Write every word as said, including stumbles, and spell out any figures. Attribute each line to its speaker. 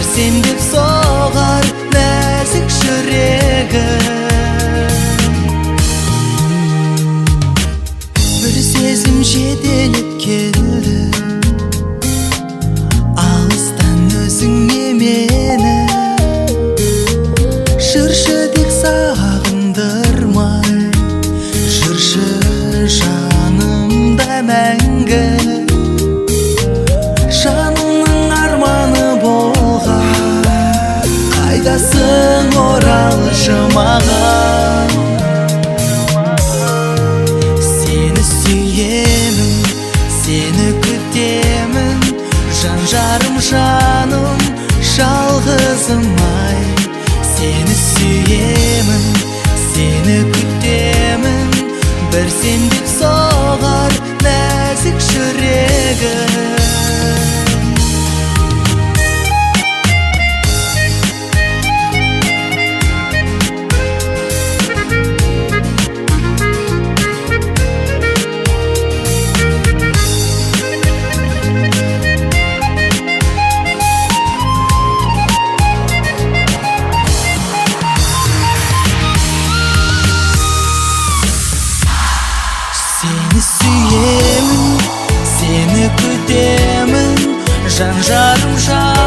Speaker 1: бір сен деп соғар нәзік жүрегім. Бір сезім жетелеп келді, алыстан өзіңе мені. Жүрші тек сағындырмай, жүрші жанымда мәңгі. Жанымның арманы болған, қайдасың оралшы маған. Сені сүйемін, сені күтемін, жан жарым жаным, жалғызым ай. Сені сүйемін, сені күтемін, бір сен деп соғар нәзік жүрегім. Сені сүйемін, сені күтемін, жан жарым жан.